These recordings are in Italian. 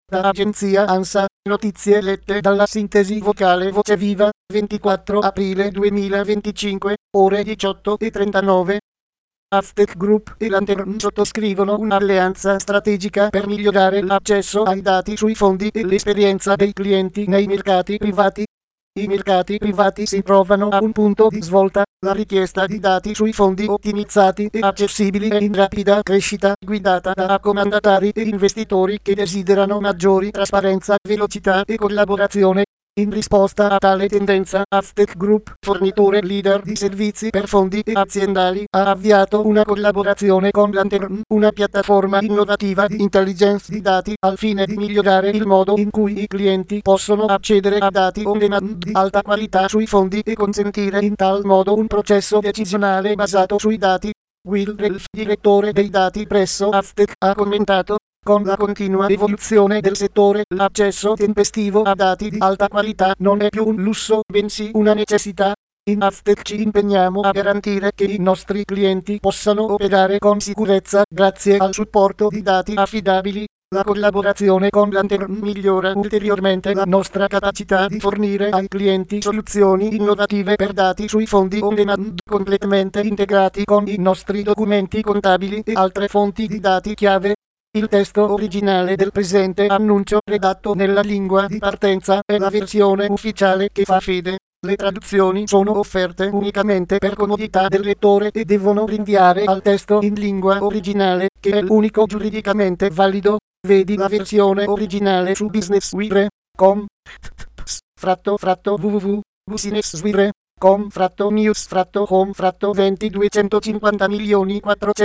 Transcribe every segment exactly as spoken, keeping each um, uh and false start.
Da agenzia ANSA, notizie lette dalla sintesi vocale Voce Viva, ventiquattro aprile duemilaventicinque, ore diciotto e trentanove. Aztec Group e Lantern sottoscrivono un'alleanza strategica per migliorare l'accesso ai dati sui fondi e l'esperienza dei clienti nei mercati privati. I mercati privati si trovano a un punto di svolta, la richiesta di dati sui fondi ottimizzati e accessibili è in rapida crescita, guidata da accomandatari e investitori che desiderano maggiori trasparenza, velocità e collaborazione. In risposta a tale tendenza, Aztec Group, fornitore leader di servizi per fondi e aziendali, ha avviato una collaborazione con Lantern, una piattaforma innovativa di intelligence di dati, al fine di migliorare il modo in cui i clienti possono accedere a dati on demand di alta qualità sui fondi e consentire in tal modo un processo decisionale basato sui dati. Will Relf, direttore dei dati presso Aztec, ha commentato: con la continua evoluzione del settore, l'accesso tempestivo a dati di alta qualità non è più un lusso, bensì una necessità. In Aztec ci impegniamo a garantire che i nostri clienti possano operare con sicurezza grazie al supporto di dati affidabili. La collaborazione con Lantern migliora ulteriormente la nostra capacità di fornire ai clienti soluzioni innovative per dati sui fondi on demand completamente integrati con i nostri documenti contabili e altre fonti di dati chiave. Il testo originale del presente annuncio, redatto nella lingua di partenza, è la versione ufficiale che fa fede. Le traduzioni sono offerte unicamente per comodità del lettore e devono rinviare al testo in lingua originale, che è l'unico giuridicamente valido. Vedi la versione originale su businesswire punto com fratto fratto www punto businesswire punto com fratto news fratto home fratto venti duecentocinquanta milioni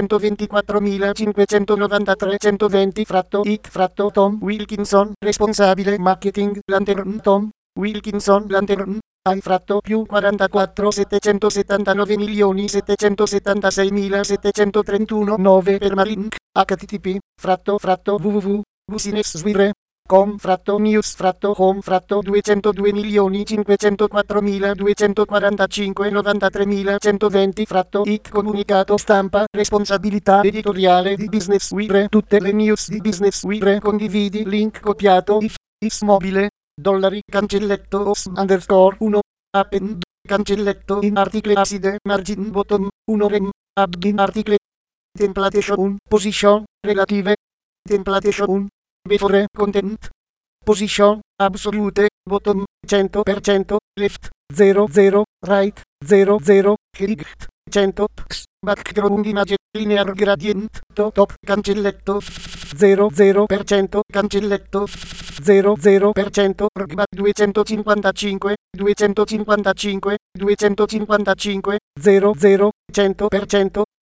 quattrocentoventiquattromilacinquecentonovantatré centoventi fratto it fratto Tom Wilkinson, responsabile marketing Lantern. Tom Wilkinson Lantern, hai fratto più quarantaquattro settecentosettantanove milioni settecentosettantasei milasettecentotrentuno nove permalink http fratto fratto www punto businesswire punto com fratto news fratto home fratto duecentodue milioni cinquecentoquattromiladuecentoquarantacinque novantatremilacentoventi fratto it comunicato stampa responsabilità editoriale di Businesswire. Tutte le news di Businesswire condividi link copiato if is mobile dollari cancelletto os underscore uno append cancelletto in article acide margin bottom uno rem add in article templatation position relative templatation before content position absolute bottom cento per cento left zero zero right zero zero heading cento px background image linear gradient to top cancelletto zero zero per cento cancelletto zero zero per cento rgba duecentocinquantacinque duecentocinquantacinque duecentocinquantacinque zero zero cento per cento